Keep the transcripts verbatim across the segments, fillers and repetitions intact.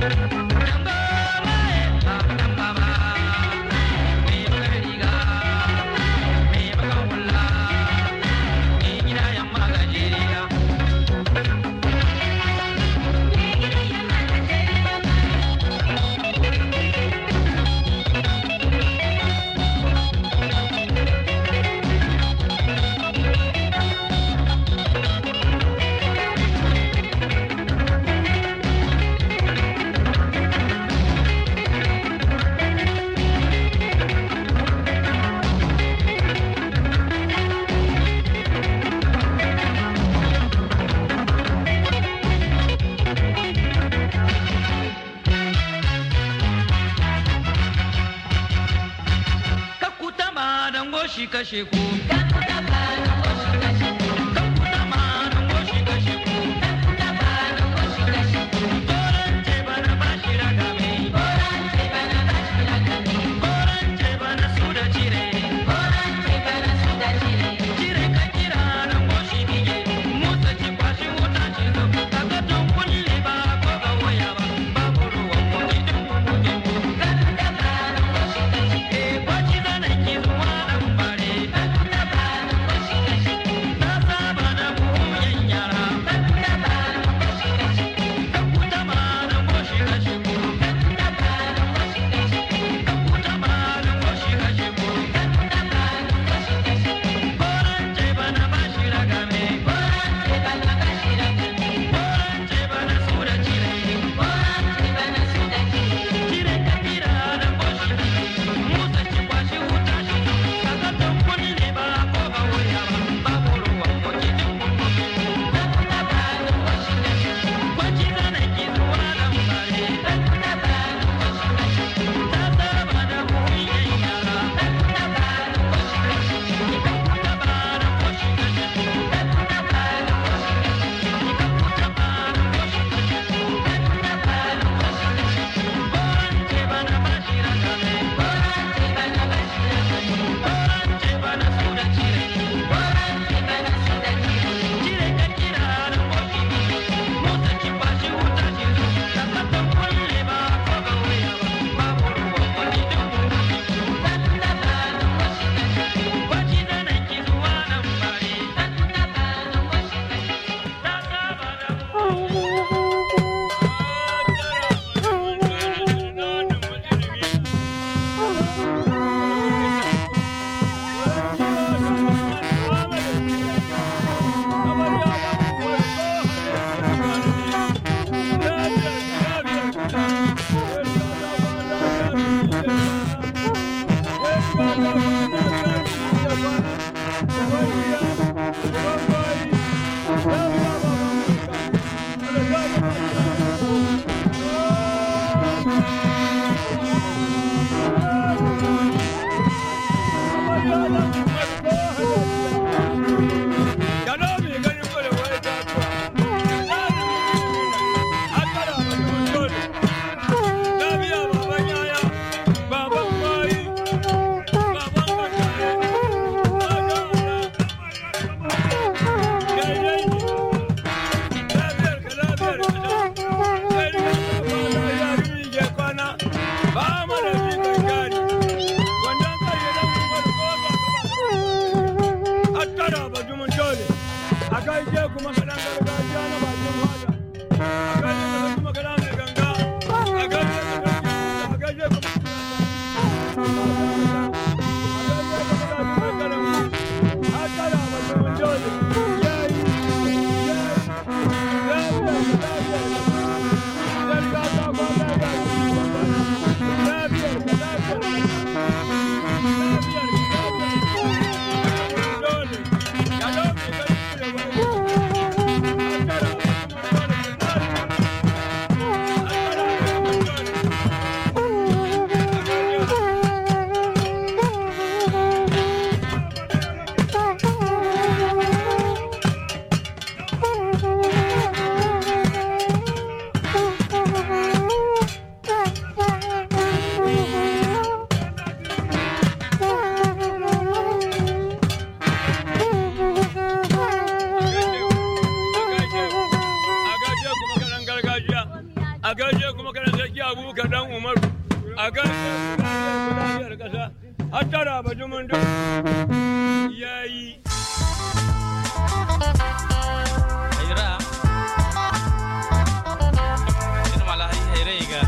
kashe ku. zaki abubakar dan umaru a kan lafiyar kasa har tara bajumin duk yayi hayra ina mala hay hayra iga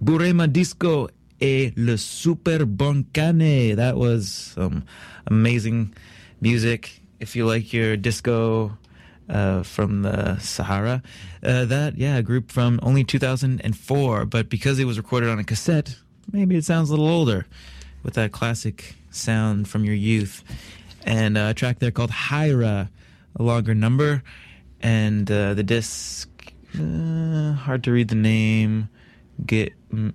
Burema Disco e Le Super Boncane. That was some amazing music. If you like your disco uh, from the Sahara, uh, that, yeah, a group from only two thousand four. But because it was recorded on a cassette, maybe it sounds a little older with that classic sound from your youth. And uh, a track there called Hyra, a longer number. And uh, the disc, uh, hard to read the name. Get... Mm,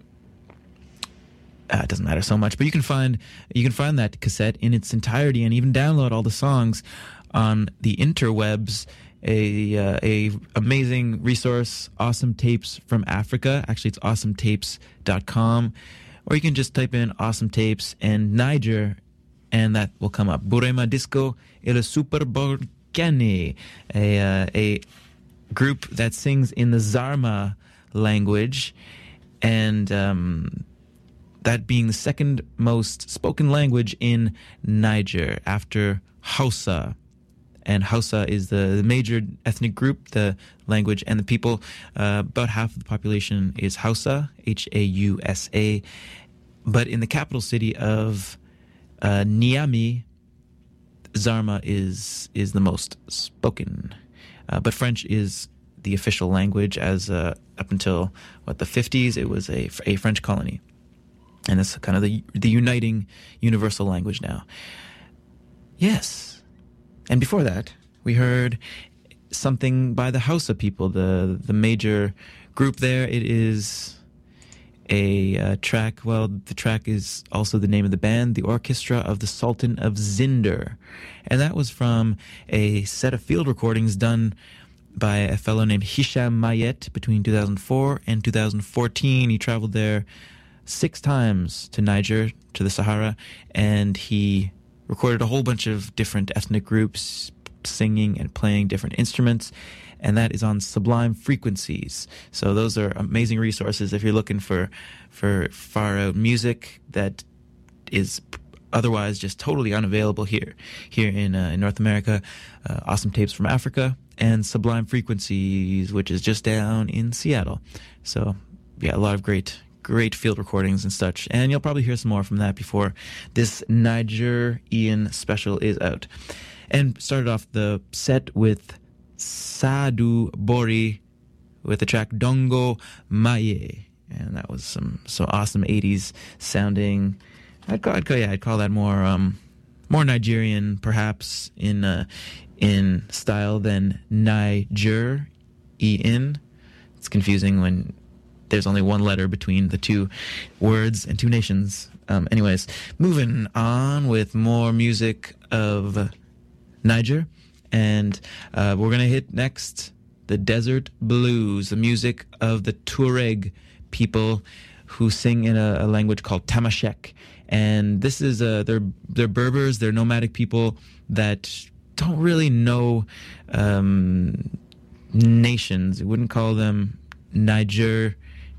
Uh, it doesn't matter so much, but you can find you can find that cassette in its entirety and even download all the songs on the interwebs. A uh, a amazing resource, Awesome Tapes from Africa. Actually, it's awesome tapes dot com, or you can just type in Awesome Tapes and Niger, and that will come up. Burema Disco e le Super Boncane, a uh, a group that sings in the Zarma language, and um, that being the second most spoken language in Niger after Hausa. And Hausa is the, the major ethnic group, the language and the people. Uh, about half of the population is Hausa, H A U S A. But in the capital city of uh, Niamey, Zarma is is the most spoken. Uh, but French is the official language, as uh, up until, what, the fifties, it was a, a French colony. And it's kind of the the uniting universal language now. Yes. And before that, we heard something by the Hausa people, the the major group there. It is a uh, track, well, the track is also the name of the band, the Orchestra of the Sultan of Zinder. And that was from a set of field recordings done by a fellow named Hisham Mayet between two thousand four and two thousand fourteen. He traveled there six times to Niger, to the Sahara, and he recorded a whole bunch of different ethnic groups singing and playing different instruments, and that is on Sublime Frequencies. So those are amazing resources if you're looking for for far out music that is otherwise just totally unavailable here here in uh, in North America. Uh, Awesome Tapes from Africa and Sublime Frequencies, which is just down in Seattle. So yeah, a lot of great Great field recordings and such. And you'll probably hear some more from that before this Nigerian special is out. And started off the set with Sadu Bori with the track Dongo Maye. And that was some, some awesome eighties sounding. I'd call, I'd call, yeah, I'd call that more um, more Nigerian, perhaps, in uh, in style than Niger, E-in. It's confusing when there's only one letter between the two words and two nations. Um, anyways, moving on with more music of Niger. And uh, we're going to hit next the Desert Blues, the music of the Tuareg people who sing in a, a language called Tamashek. And this is, uh, they're, they're Berbers, they're nomadic people that don't really know um, nations. We wouldn't call them Niger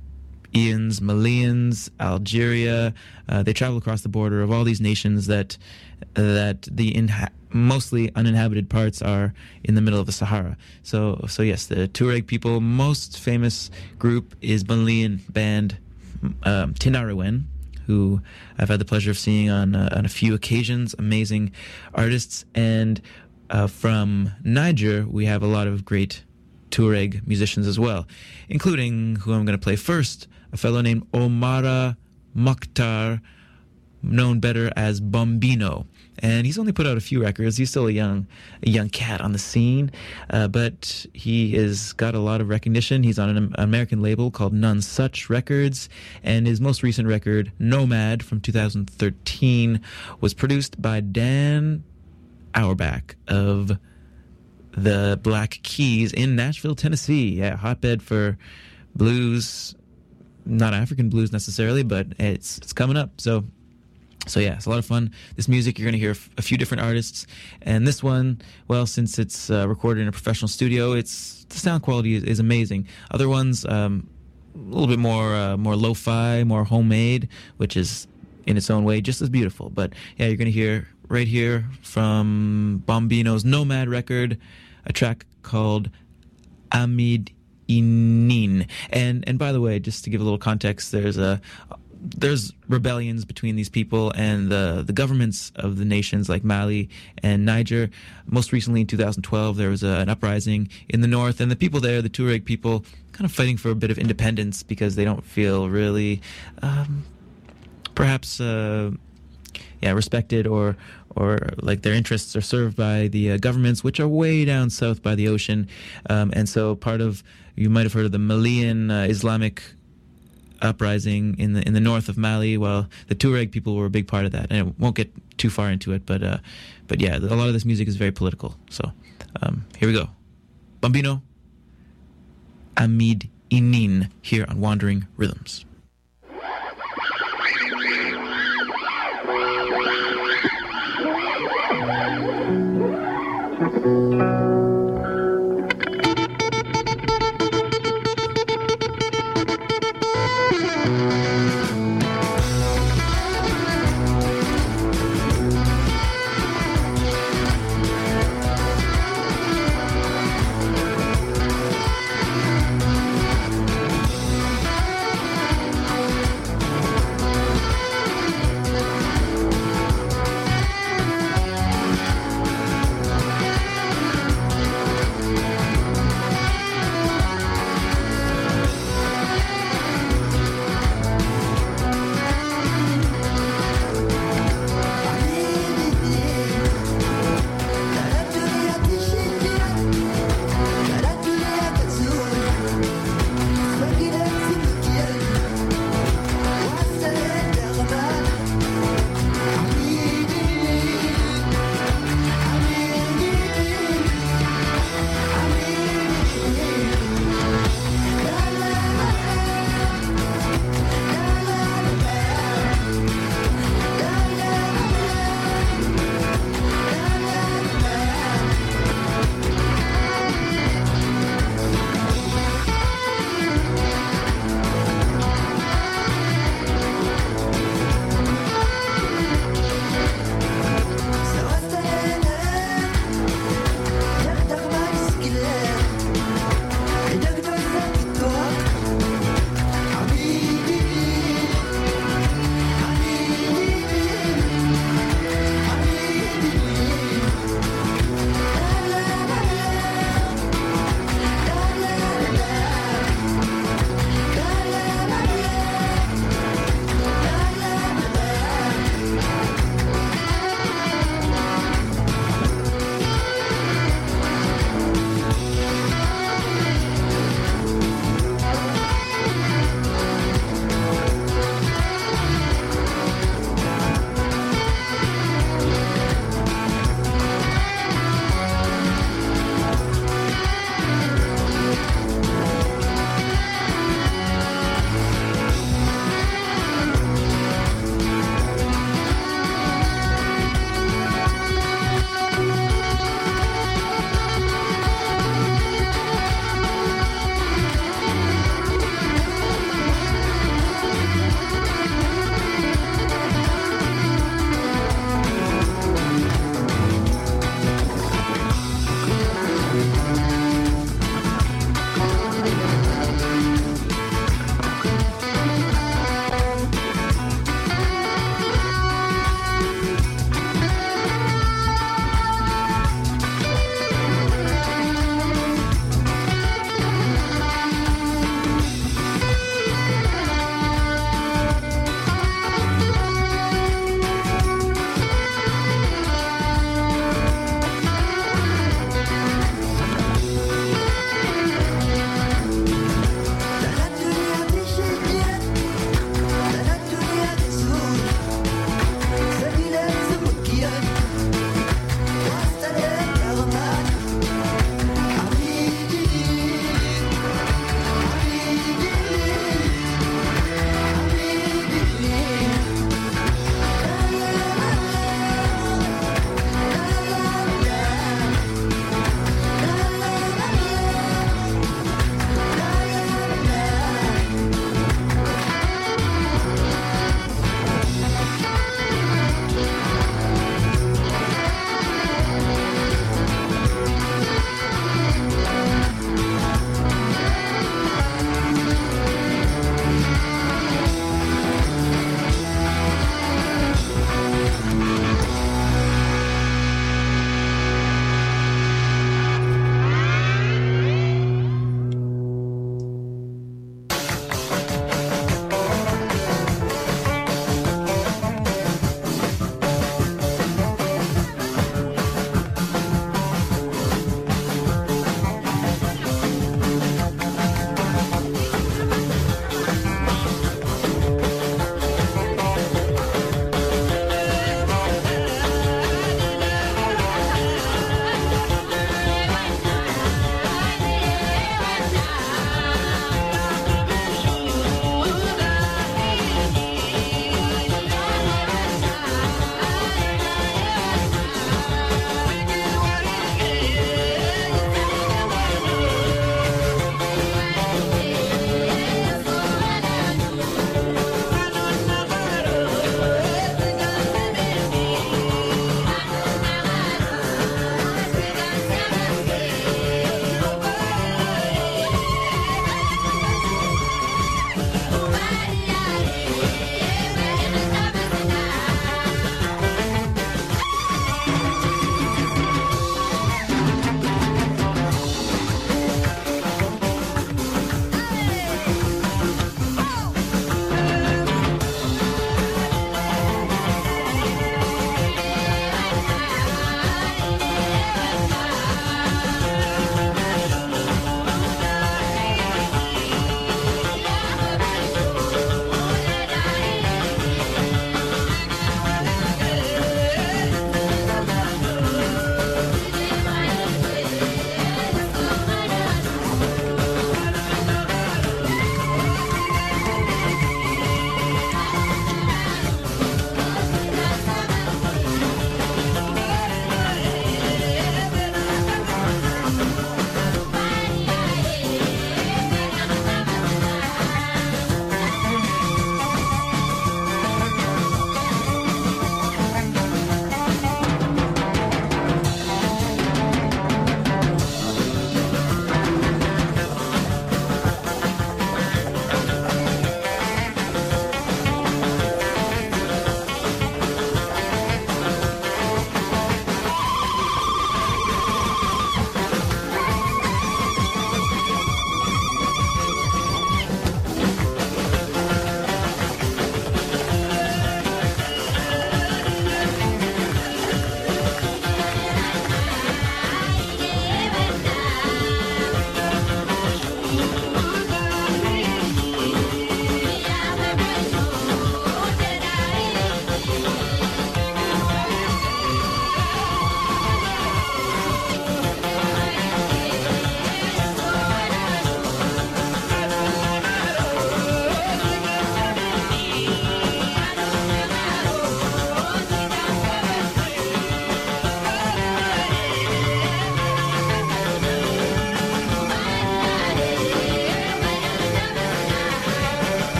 Ians, Malians, Algeria. Uh, they travel across the border of all these nations that uh, that the inha- mostly uninhabited parts are in the middle of the Sahara. So, so yes, the Tuareg people, most famous group is Malian band um, Tinariwen, who I've had the pleasure of seeing on uh, on a few occasions. Amazing artists. And uh, from Niger, we have a lot of great Tuareg musicians as well, including who I'm going to play first, a fellow named Omara Mokhtar, known better as Bombino. And he's only put out a few records. He's still a young a young cat on the scene, uh, but he has got a lot of recognition. He's on an American label called None Such Records, and his most recent record, Nomad, from two thousand thirteen, was produced by Dan Auerbach of the Black Keys in Nashville, Tennessee. Yeah, hotbed for blues, not African blues necessarily, but it's it's coming up. So, so yeah, it's a lot of fun. This music, you're going to hear a few different artists, and this one, well, since it's uh, recorded in a professional studio, it's the sound quality is, is amazing. Other ones, um, a little bit more uh, more lo-fi, more homemade, which is in its own way just as beautiful. But yeah, you're going to hear right here from Bombino's Nomad record, a track called Amid Inin. And and by the way, just to give a little context, there's a there's rebellions between these people and the the governments of the nations like Mali and Niger. Most recently in two thousand twelve, there was a, an uprising in the north, and the people there, the Tuareg people, kind of fighting for a bit of independence because they don't feel really, um, perhaps, uh, yeah, respected or or like their interests are served by the uh, governments, which are way down south by the ocean. Um, and so part of, you might have heard of the Malian uh, Islamic uprising in the in the north of Mali. Well, the Tuareg people were a big part of that, and it won't get too far into it, but uh, but yeah, a lot of this music is very political. So um, here we go, Bambino, Amid Inin, here on Wandering Rhythms.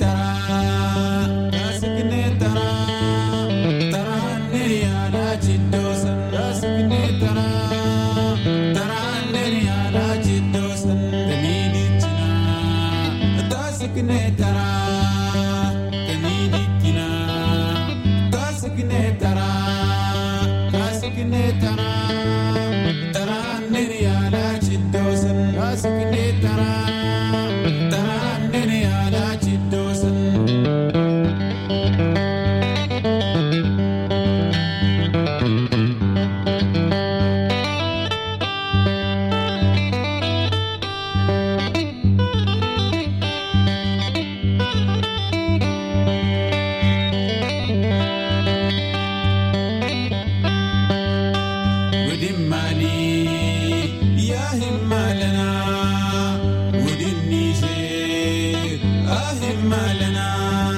Malana